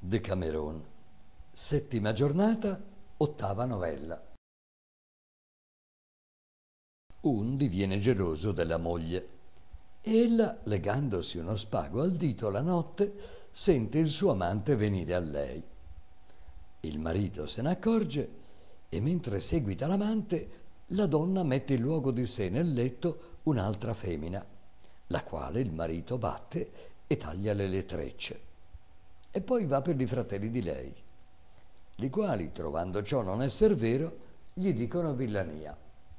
Decameron, settima giornata, ottava novella. Un diviene geloso della moglie. Ella, legandosi uno spago al dito la notte, sente il suo amante venire a lei. Il marito se ne accorge e mentre seguita l'amante, la donna mette in luogo di sé nel letto un'altra femmina, la quale il marito batte e tagliale le trecce. E poi va per i fratelli di lei, i quali, trovando ciò non esser vero, gli dicono villania.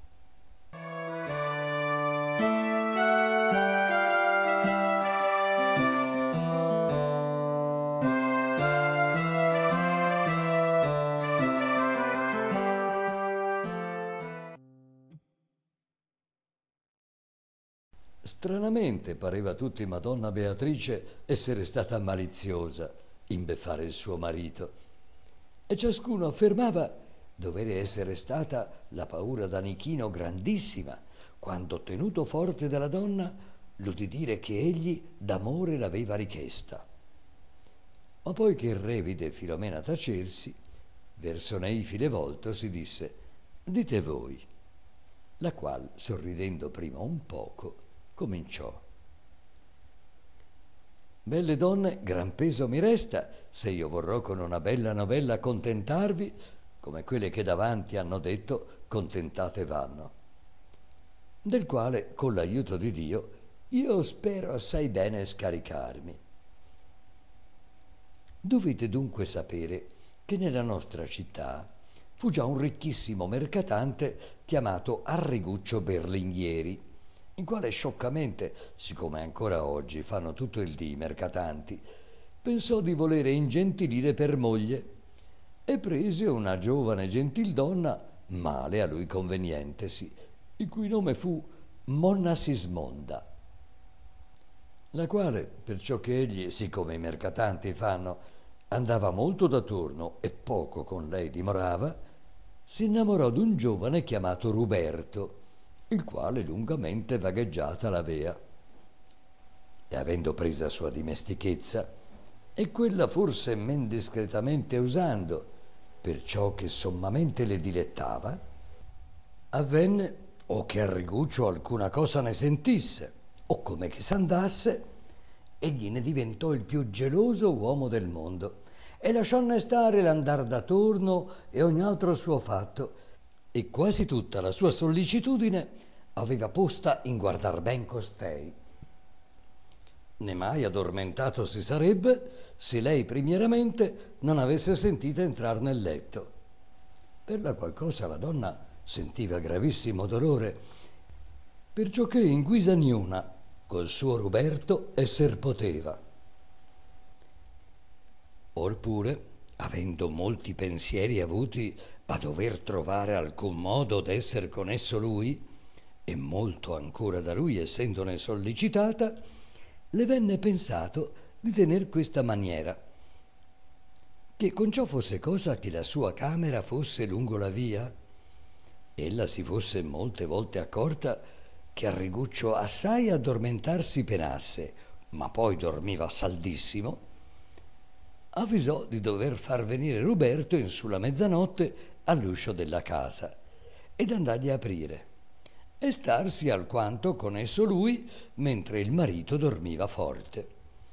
Stranamente pareva a tutti Madonna Beatrice essere stata maliziosa, imbeffare il suo marito, e ciascuno affermava dover essere stata la paura d'Anichino grandissima, quando, tenuto forte dalla donna, l'udì dire che egli d'amore l'aveva richiesta. Ma poi che il re vide Filomena tacersi, verso Neifile volto si disse: «Dite voi», la qual, sorridendo prima un poco, cominciò: «Belle donne, gran peso mi resta se io vorrò con una bella novella contentarvi, come quelle che davanti hanno detto contentate vanno, del quale, con l'aiuto di Dio, io spero assai bene scaricarmi. Dovete dunque sapere che nella nostra città fu già un ricchissimo mercatante chiamato Arriguccio Berlinghieri, il quale scioccamente, siccome ancora oggi fanno tutto il dì i mercatanti, pensò di volere ingentilire per moglie e prese una giovane gentildonna, male a lui convenientesi, il cui nome fu Monna Sismonda, la quale, perciò che egli, siccome i mercatanti fanno, andava molto da turno e poco con lei dimorava, si innamorò d'un giovane chiamato Ruberto, il quale lungamente vagheggiata l'avea. E avendo presa sua dimestichezza, e quella forse men discretamente usando, perciò che sommamente le dilettava, avvenne o che Arriguccio alcuna cosa ne sentisse, o come che s'andasse, egli ne diventò il più geloso uomo del mondo e lasciòne stare l'andar da turno e ogni altro suo fatto, e quasi tutta la sua sollecitudine aveva posta in guardar ben costei. Né mai addormentato si sarebbe se lei primieramente non avesse sentita entrar nel letto, per la qual cosa la donna sentiva gravissimo dolore, perciò che in guisa niuna col suo Ruberto esser poteva. Or pure, avendo molti pensieri avuti a dover trovare alcun modo d'esser con esso lui, e molto ancora da lui essendone sollecitata, le venne pensato di tener questa maniera: che con ciò fosse cosa che la sua camera fosse lungo la via, ella si fosse molte volte accorta che Arriguccio assai addormentarsi penasse, ma poi dormiva saldissimo, avvisò di dover far venire Ruberto in sulla mezzanotte all'uscio della casa ed andargli a aprire e starsi alquanto con esso lui mentre il marito dormiva forte,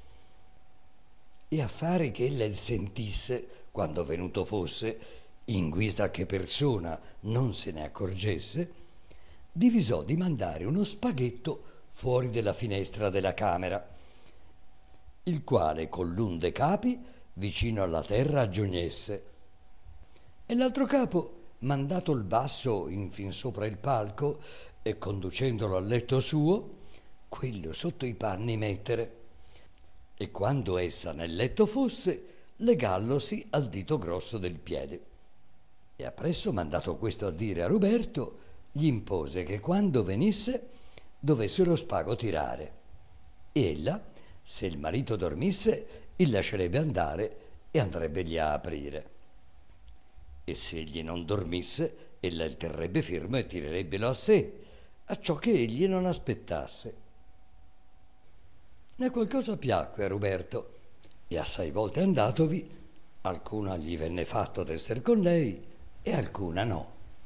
e a fare che ella il sentisse quando venuto fosse, in guisa che persona non se ne accorgesse, divisò di mandare uno spaghetto fuori della finestra della camera, il quale con l'un de capi vicino alla terra aggiugnesse, e l'altro capo, mandato il basso infin sopra il palco e conducendolo al letto suo, quello sotto i panni mettere, e quando essa nel letto fosse, legallosi al dito grosso del piede. E appresso, mandato questo a dire a Ruberto, gli impose che quando venisse dovesse lo spago tirare, e ella, se il marito dormisse, il lascerebbe andare e andrebbegli a aprire, e se egli non dormisse, ella il terrebbe fermo e tirerebbelo a sé, acciò che egli non aspettasse. Ne qualcosa piacque a Ruberto, e assai volte andatovi Alcuna gli venne fatto d'esser con lei e alcuna no.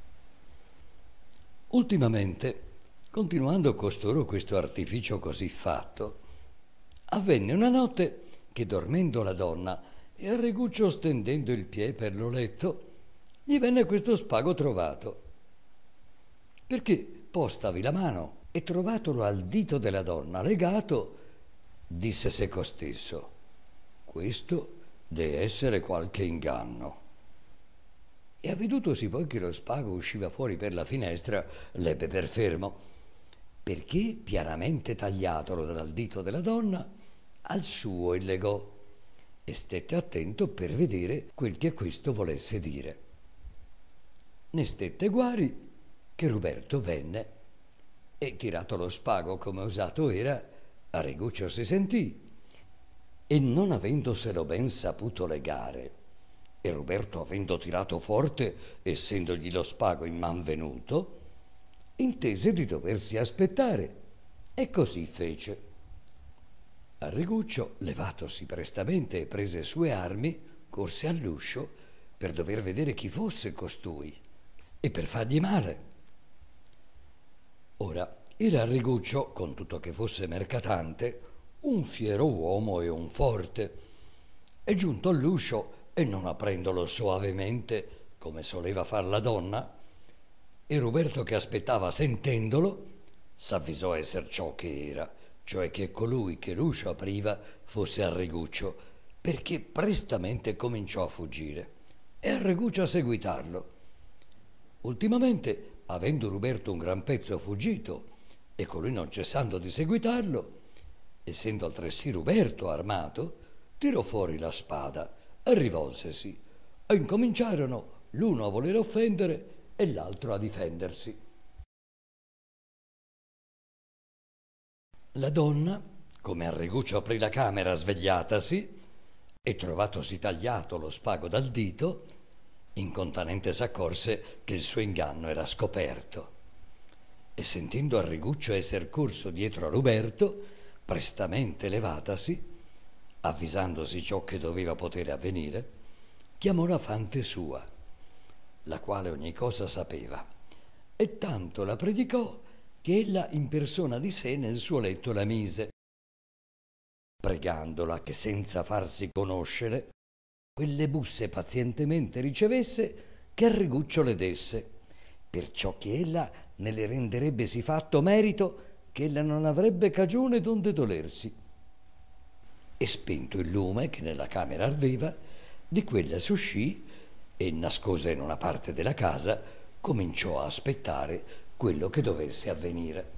Ultimamente, continuando costoro questo artificio così fatto, avvenne una notte che dormendo la donna e a Riguccio stendendo il piede per lo letto, gli venne questo spago trovato. Perché postavi la mano e trovatolo al dito della donna legato, disse seco stesso: questo deve essere qualche inganno. E avvedutosi poi che lo spago usciva fuori per la finestra, l'ebbe per fermo, perché pianamente tagliatolo dal dito della donna, al suo il legò e stette attento per vedere quel che questo volesse dire. Ne stette guari che Ruberto venne e, tirato lo spago come usato era, a Riguccio si sentì e, non avendoselo ben saputo legare, e Ruberto avendo tirato forte, essendogli lo spago in man venuto, intese di doversi aspettare e così fece. A Riguccio, levatosi prestamente e prese sue armi, corse all'uscio per dover vedere chi fosse costui e per fargli male. Ora era Riguccio, con tutto che fosse mercatante, un fiero uomo e un forte, e giunto all'uscio e non aprendolo soavemente come soleva far la donna, e Ruberto che aspettava sentendolo s'avvisò esser ciò che era, cioè che colui che l'uscio apriva fosse a Riguccio, perché prestamente cominciò a fuggire e a Riguccio a seguitarlo. Ultimamente, avendo Ruberto un gran pezzo fuggito e colui non cessando di seguitarlo, essendo altresì Ruberto armato, tirò fuori la spada e rivolsesi, e incominciarono l'uno a voler offendere e l'altro a difendersi. La donna, come a Riguccio aprì la camera svegliatasi e trovatosi tagliato lo spago dal dito, incontanente s'accorse che il suo inganno era scoperto, e sentendo a Riguccio esser corso dietro a Ruberto, prestamente levatasi, avvisandosi ciò che doveva potere avvenire, chiamò la fante sua, la quale ogni cosa sapeva, e tanto la predicò che ella in persona di sé nel suo letto la mise, pregandola che senza farsi conoscere quelle busse pazientemente ricevesse che a Riguccio le desse, perciò che ella ne le renderebbe sì fatto merito che ella non avrebbe cagione donde dolersi. E spento il lume che nella camera ardeva, di quella s'uscì e, nascosa in una parte della casa, cominciò a aspettare quello che dovesse avvenire.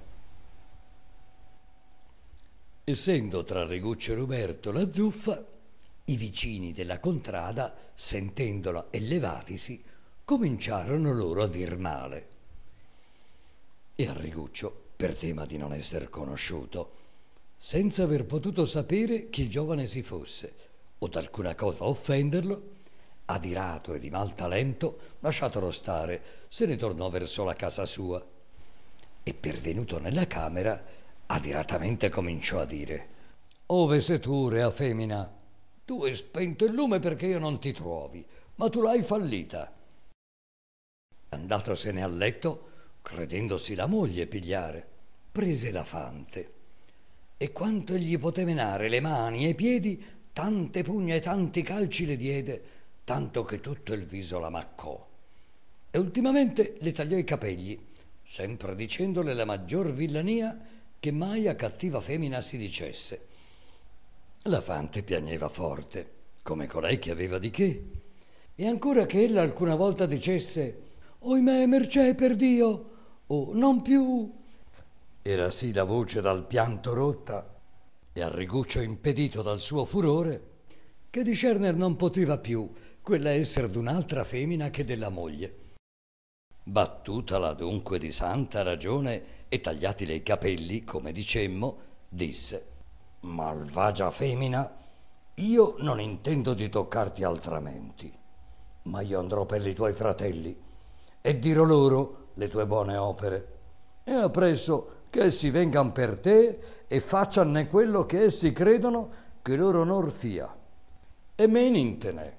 Essendo tra Riguccio e Ruberto la zuffa, i vicini della contrada, sentendola e levatisi, cominciarono loro a dir male. E a Riguccio, per tema di non esser conosciuto, senza aver potuto sapere chi il giovane si fosse, o d'alcuna cosa offenderlo, adirato e di mal talento, lasciatelo stare, se ne tornò verso la casa sua. E pervenuto nella camera, adiratamente cominciò a dire: ove sei tu, rea femmina? Tu hai spento il lume perché io non ti trovi, ma tu l'hai fallita. Andatosene a letto, credendosi la moglie pigliare, prese la fante, e quanto egli poté menare le mani e i piedi, tante pugna e tanti calci le diede, tanto che tutto il viso la maccò. E ultimamente le tagliò i capegli, sempre dicendole la maggior villania che mai a cattiva femmina si dicesse. La fante piagneva forte, come colei che aveva di che, e ancora che ella alcuna volta dicesse: oimè, mercè per Dio, o non più, era sì la voce dal pianto rotta e a Riguccio impedito dal suo furore, che discerner non poteva più quella esser d'un'altra femmina che della moglie. Battutala dunque di santa ragione e tagliatile i capelli, come dicemmo, disse: malvagia femmina, io non intendo di toccarti altramenti, ma io andrò per i tuoi fratelli e dirò loro le tue buone opere, e appresso che essi vengan per te e faccianne quello che essi credono che loro onor fia. E menintene,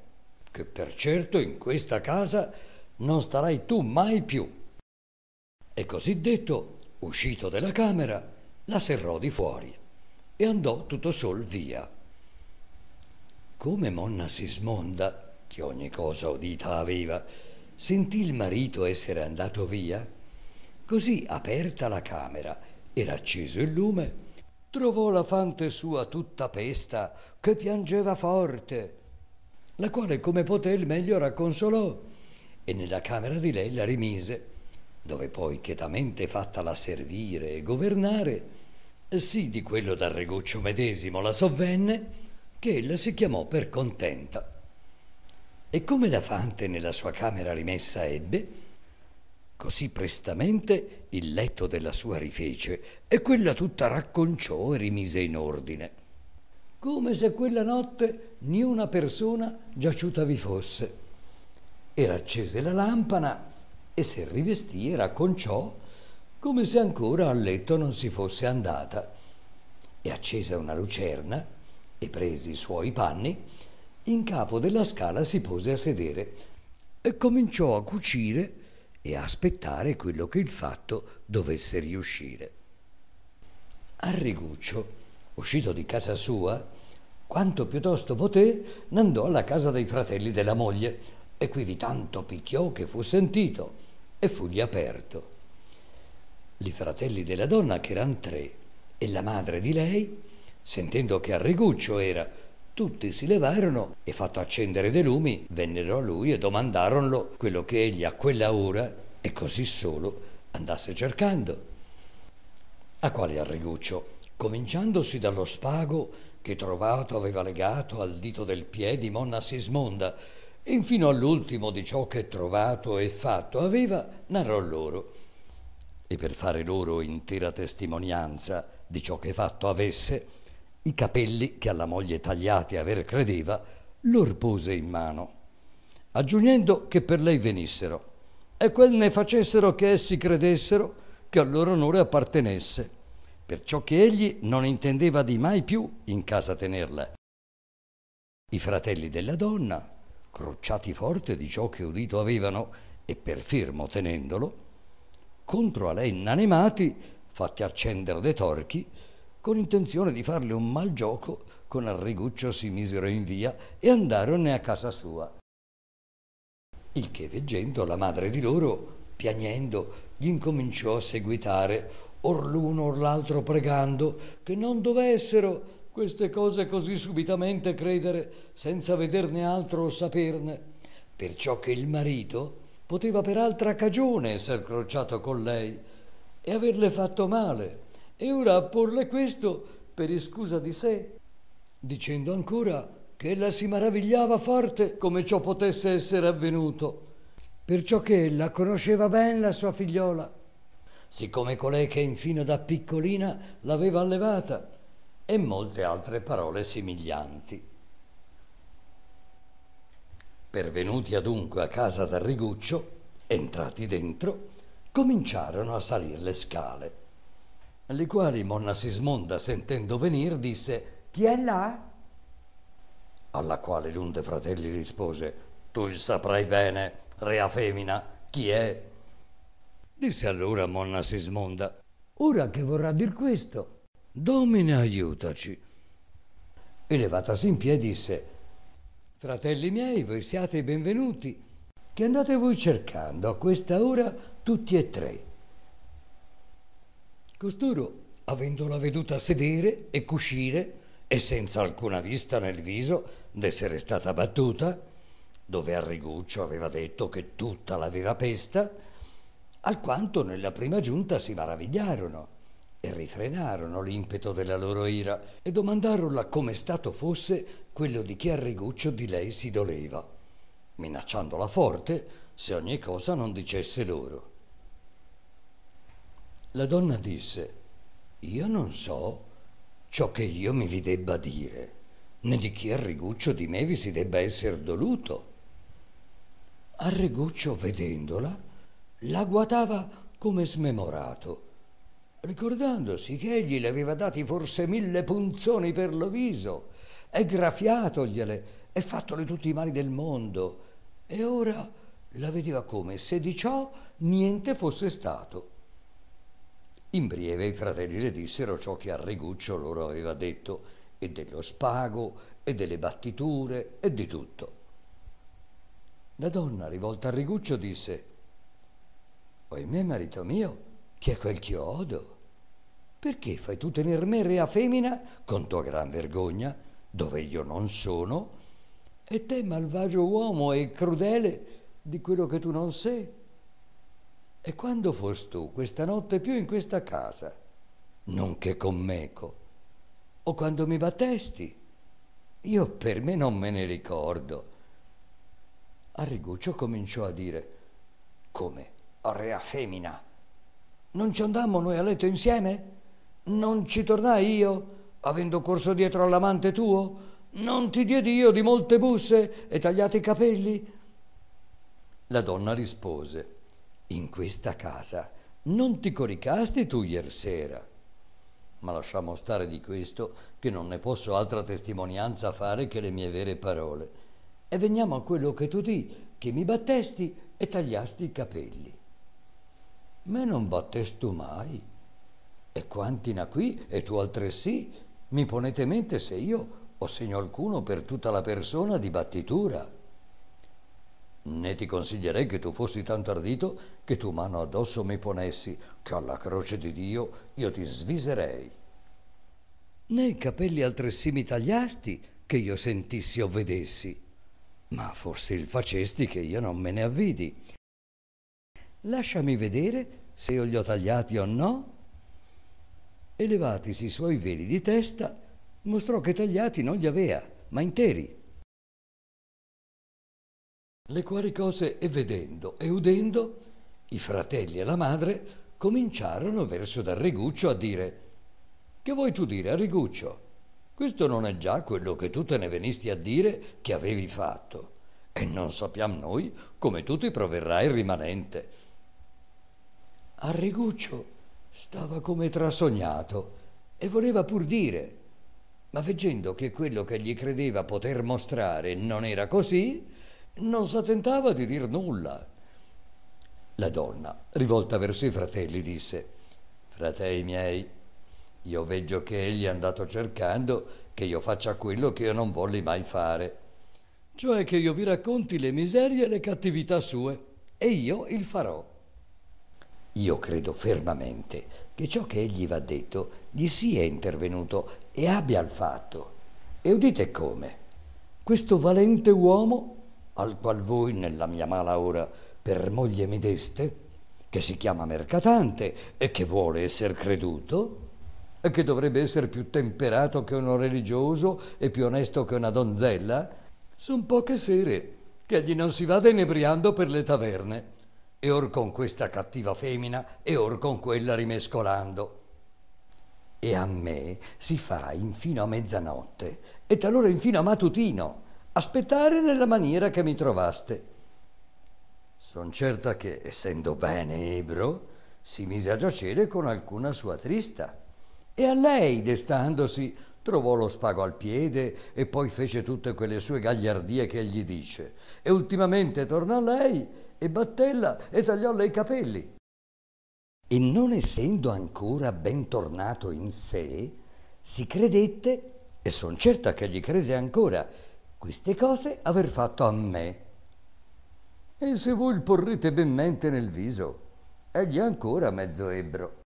che per certo in questa casa non starai tu mai più. E così detto, uscito dalla camera, la serrò di fuori e andò tutto sol via. Come monna Sismonda, che ogni cosa udita aveva, sentì il marito essere andato via, così aperta la camera e racceso il lume, trovò la fante sua tutta pesta che piangeva forte, la quale come poté il meglio racconsolò e nella camera di lei la rimise, dove poi chetamente fattala servire e governare, sì di quello dal Riguccio medesimo la sovvenne, che ella si chiamò per contenta. E come la fante nella sua camera rimessa ebbe, così prestamente il letto della sua rifece e quella tutta racconciò e rimise in ordine, come se quella notte niuna persona giaciuta vi fosse. E raccese la lampana e se rivestì e racconciò come se ancora a letto non si fosse andata, e accesa una lucerna e presi i suoi panni, in capo della scala si pose a sedere e cominciò a cucire e a aspettare quello che il fatto dovesse riuscire. Arriguccio, uscito di casa sua, quanto piuttosto poté, n'andò alla casa dei fratelli della moglie, e quivi tanto picchiò che fu sentito e fugli aperto. I fratelli della donna, che eran 3, e la madre di lei, sentendo che Arriguccio era, tutti si levarono e fatto accendere dei lumi, vennero a lui e domandaronlo quello che egli a quella ora e così solo andasse cercando. A quale Arriguccio, cominciandosi dallo spago che trovato aveva legato al dito del piede di monna Sismonda, e infino all'ultimo di ciò che trovato e fatto aveva, narrò loro. E per fare loro intera testimonianza di ciò che fatto avesse, i capelli che alla moglie tagliati aver credeva, lor pose in mano, aggiungendo che per lei venissero, e quel ne facessero che essi credessero che al loro onore appartenesse, perciò che egli non intendeva di mai più in casa tenerla. I fratelli della donna, crociati forte di ciò che udito avevano e per fermo tenendolo, contro a lei inanimati, fatti accendere de torchi, con intenzione di farle un mal gioco, con Arriguccio si misero in via e andarone a casa sua. Il che veggendo la madre di loro, piagnendo, gli incominciò a seguitare, or l'uno or l'altro pregando, che non dovessero queste cose così subitamente credere, senza vederne altro o saperne, perciò che il marito poteva per altra cagione esser crociato con lei e averle fatto male, e ora apporle questo per iscusa di sé, dicendo ancora che ella si maravigliava forte come ciò potesse essere avvenuto, perciò che ella conosceva ben la sua figliola, siccome colei che infino da piccolina l'aveva allevata, e molte altre parole simiglianti. Pervenuti adunque a casa d'Arriguccio, entrati dentro, cominciarono a salir le scale, le quali monna Sismonda, sentendo venir, disse: «Chi è là?» Alla quale l'un de fratelli rispose: «Tu il saprai bene, rea femmina, chi è?» Disse allora monna Sismonda: «Ora che vorrà dir questo? Domine, aiutaci!» E levatasi in piedi disse: «Fratelli miei, voi siate i benvenuti, che andate voi cercando a questa ora tutti e 3. Costoro, avendola veduta sedere e cuscire, e senza alcuna vista nel viso d'essere stata battuta, dove Arriguccio aveva detto che tutta l'aveva pesta, alquanto nella prima giunta si maravigliarono e rifrenarono l'impeto della loro ira e domandarono come stato fosse quello di che Arriguccio di lei si doleva, minacciandola forte se ogni cosa non dicesse loro. La donna disse: «Io non so ciò che io mi vi debba dire, né di chi Arriguccio di me vi si debba esser doluto». Arriguccio, vedendola, la guatava come smemorato, ricordandosi che egli le aveva dati forse 1000 punzoni per lo viso, e graffiatogliele e fattole tutti i mali del mondo. E ora la vedeva come se di ciò niente fosse stato. In breve i fratelli le dissero ciò che a Riguccio loro aveva detto, e dello spago, e delle battiture, e di tutto. La donna, rivolta a Riguccio, disse: «Oimè, marito mio, chi è quel chiodo? Perché fai tu tener me rea femmina con tua gran vergogna, dove io non sono, e te malvagio uomo e crudele di quello che tu non sei? E quando fosti tu questa notte più in questa casa, nonché con meco, o quando mi battesti? Io per me non me ne ricordo». A Riguccio cominciò a dire: «Come, rea femmina? Non ci andammo noi a letto insieme? Non ci tornai io, avendo corso dietro all'amante tuo? Non ti diedi io di molte busse e tagliati i capelli?» La donna rispose: «In questa casa non ti coricasti tu iersera. Ma lasciamo stare di questo, che non ne posso altra testimonianza fare che le mie vere parole. E veniamo a quello che tu di, che mi battesti e tagliasti i capelli. Me non battestu mai. E quantina qui, e tu altresì, mi ponete mente se io ho segno alcuno per tutta la persona di battitura. Né ti consiglierei che tu fossi tanto ardito che tu mano addosso mi ponessi, che alla croce di Dio io ti sviserei. Né i capelli altresì mi tagliasti, che io sentissi o vedessi, ma forse il facesti che io non me ne avvidi. Lasciami vedere se io li ho tagliati o no». E levatisi i suoi veli di testa, mostrò che tagliati non li avea, ma interi. Le quali cose, e vedendo e udendo, i fratelli e la madre cominciarono verso da Riguccio a dire: «Che vuoi tu dire a Riguccio? Questo non è già quello che tu te ne venisti a dire che avevi fatto, e non sappiamo noi come tu ti proverrai il rimanente». A Riguccio stava come trasognato e voleva pur dire, ma veggendo che quello che gli credeva poter mostrare non era così, non s'attentava di dir nulla. La donna, rivolta verso i fratelli, disse: «Fratelli miei, io veggio che egli è andato cercando che io faccia quello che io non volli mai fare, cioè che io vi racconti le miserie e le cattività sue, e io il farò. Io credo fermamente che ciò che egli va detto gli sia intervenuto e abbia il fatto. E udite come questo valente uomo, al qual voi nella mia mala ora per moglie mi deste, che si chiama Mercatante e che vuole esser creduto, e che dovrebbe essere più temperato che uno religioso e più onesto che una donzella, son poche sere che egli non si vada inebriando per le taverne, e or con questa cattiva femmina e or con quella rimescolando. E a me si fa infino a mezzanotte e talora infino a mattutino aspettare nella maniera che mi trovaste. Son certa che, essendo bene ebro, si mise a giacere con alcuna sua trista, e a lei, destandosi, trovò lo spago al piede e poi fece tutte quelle sue gagliardie che egli dice, e ultimamente tornò a lei e battella e tagliolle i capelli. E non essendo ancora ben tornato in sé, si credette, e son certa che gli crede ancora, queste cose aver fatto a me. E se voi il porrete ben mente nel viso, egli è ancora mezzo ebbro.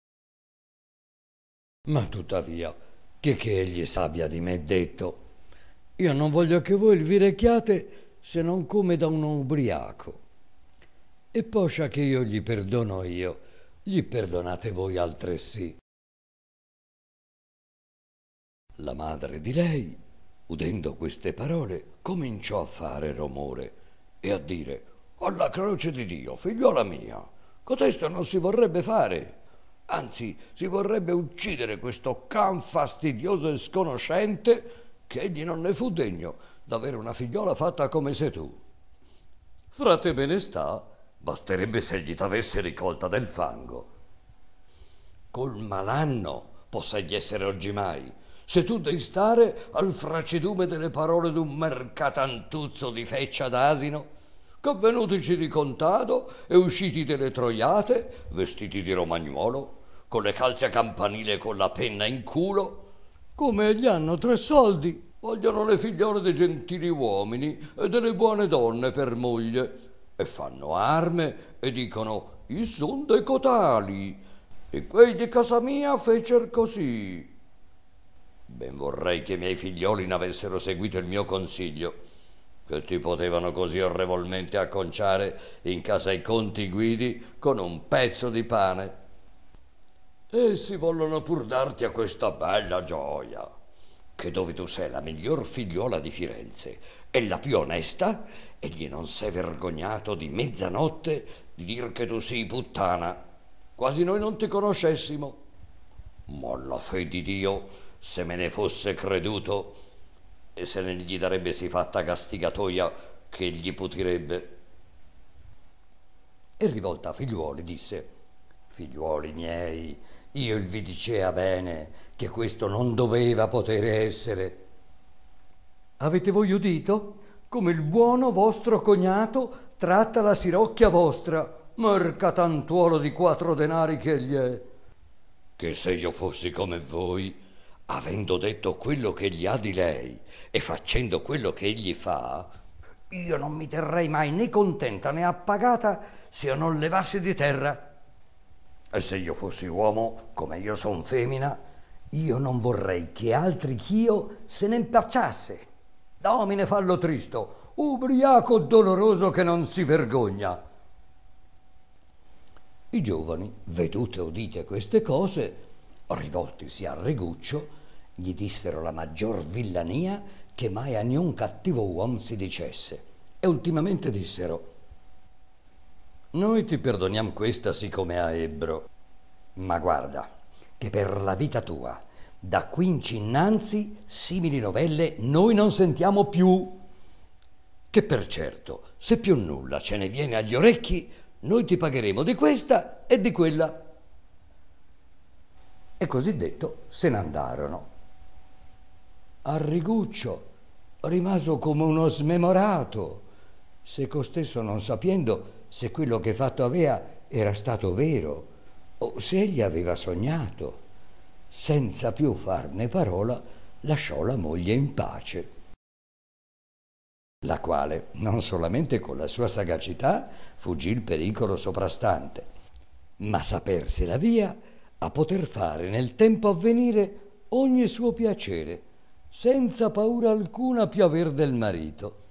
Ma tuttavia, che egli s'abbia di me detto, io non voglio che voi il vi recchiate se non come da un ubriaco. E poscia che io gli perdono io, gli perdonate voi altresì». La madre di lei, udendo queste parole, cominciò a fare rumore e a dire: «Alla croce di Dio, figliuola mia, cotesto non si vorrebbe fare, anzi si vorrebbe uccidere questo can fastidioso e sconoscente, che egli non ne fu degno d'avere una figliola fatta come sei tu. Frate benestà, basterebbe se egli t'avesse ricolta del fango. Col malanno possa egli essere oggimai, Se tu devi stare al fracidume delle parole d'un mercatantuzzo di feccia d'asino, che venutici di contado e usciti delle troiate, vestiti di romagnuolo, con le calze a campanile e con la penna in culo, come gli hanno 3 soldi, vogliono le figliole dei gentili uomini e delle buone donne per moglie, e fanno arme e dicono: i son dei cotali, e quei di casa mia fecer così. Ben vorrei che i miei figlioli n'avessero seguito il mio consiglio, che ti potevano così orrevolmente acconciare in casa ai conti guidi con un pezzo di pane. Essi vogliono pur darti a questa bella gioia, che dove tu sei la miglior figliuola di Firenze e la più onesta, egli non s'è vergognato di mezzanotte di dir che tu sii puttana, quasi noi non ti conoscessimo. Ma la fe di Dio, se me ne fosse creduto, e se ne gli darebbe si fatta castigatoia che gli putirebbe. E rivolta a figliuoli disse: figliuoli miei, io il vi dicea bene che questo non doveva potere essere. Avete voi udito come il buono vostro cognato tratta la sirocchia vostra, mercatantuolo di 4 denari che egli è? Che se io fossi come voi, avendo detto quello che egli ha di lei e facendo quello che egli fa, io non mi terrei mai né contenta né appagata se io non levassi di terra. E se io fossi uomo, come io son femmina, io non vorrei che altri ch'io se ne impacciasse. Domine fallo tristo, ubriaco doloroso che non si vergogna. I giovani, vedute e udite queste cose, rivoltisi a Riguccio, gli dissero la maggior villania che mai a niun cattivo uom si dicesse, e ultimamente dissero: noi ti perdoniam questa siccome a ebbro, ma guarda che per la vita tua da quinci innanzi simili novelle noi non sentiamo più, che per certo se più nulla ce ne viene agli orecchi noi ti pagheremo di questa e di quella. E così detto se n'andarono. Arriguccio rimaso come uno smemorato, se costesso non sapiendo se quello che fatto avea era stato vero o se egli aveva sognato. Senza più farne parola lasciò la moglie in pace, la quale non solamente con la sua sagacità fuggì il pericolo soprastante, ma sapersi la via a poter fare nel tempo a venire ogni suo piacere, senza paura alcuna più aver del marito.